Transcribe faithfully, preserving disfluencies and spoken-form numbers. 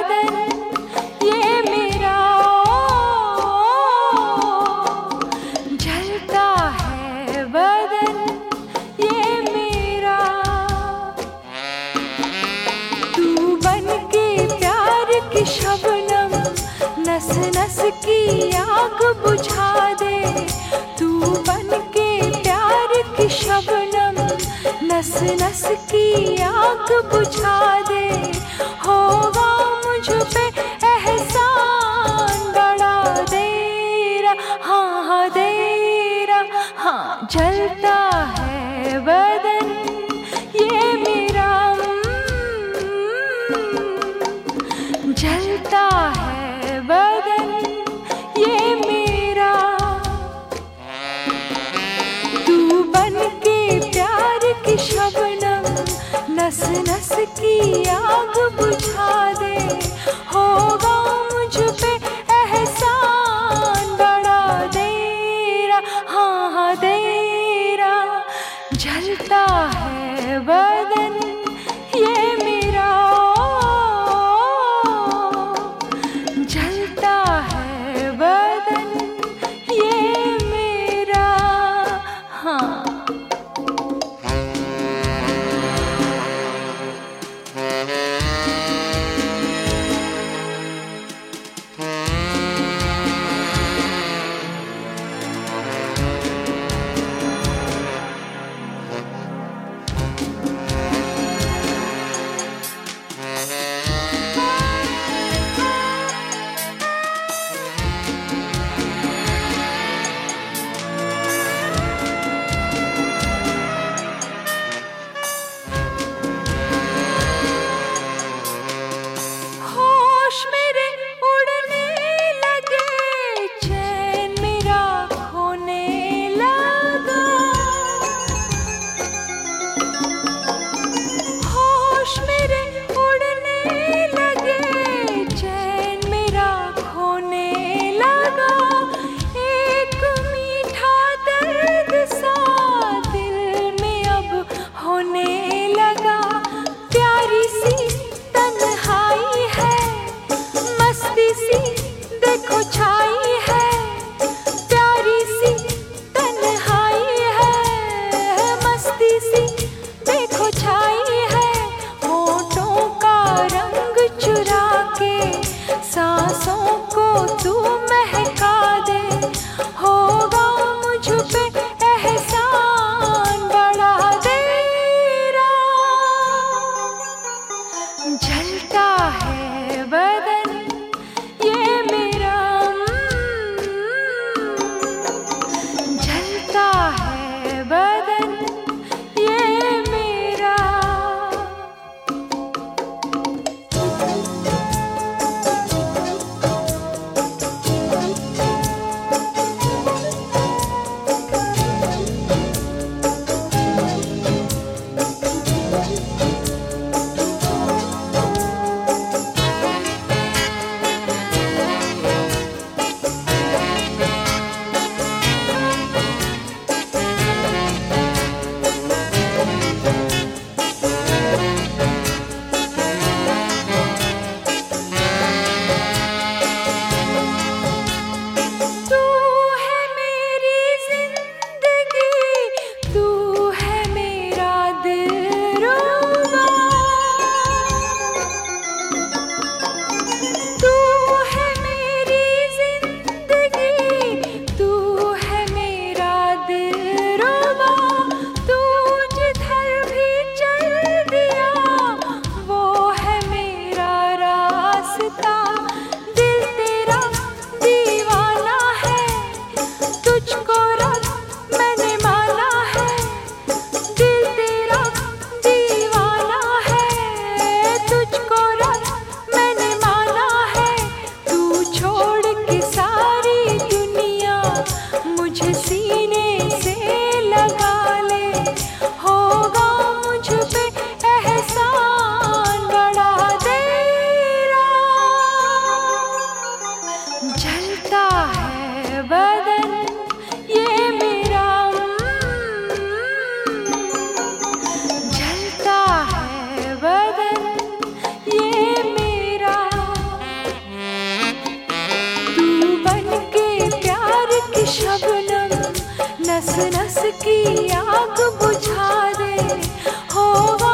बदन ये मेरा जलता है बदन ये मेरा। तू बन के प्यार की शबनम नस नस की आग बुझा दे। तू बन के प्यार की शबनम नस नस की आग बुझा दे। होगा मुझ पे एहसान बड़ा देरा, हाँ हाँ देरा, हाँ जलता है बदन ये मेरा, जलता है बदन ये मेरा। तू बन के प्यार की शबनम नस नस की आग बुझा दे। होगा मुझ पे एहसान बड़ा देरा, हाँ हाँ देरा, जलता है बदन ये मेरा, जलता है बदन ये मेरा। हाँ नस नस की आग बुझा दे, होगा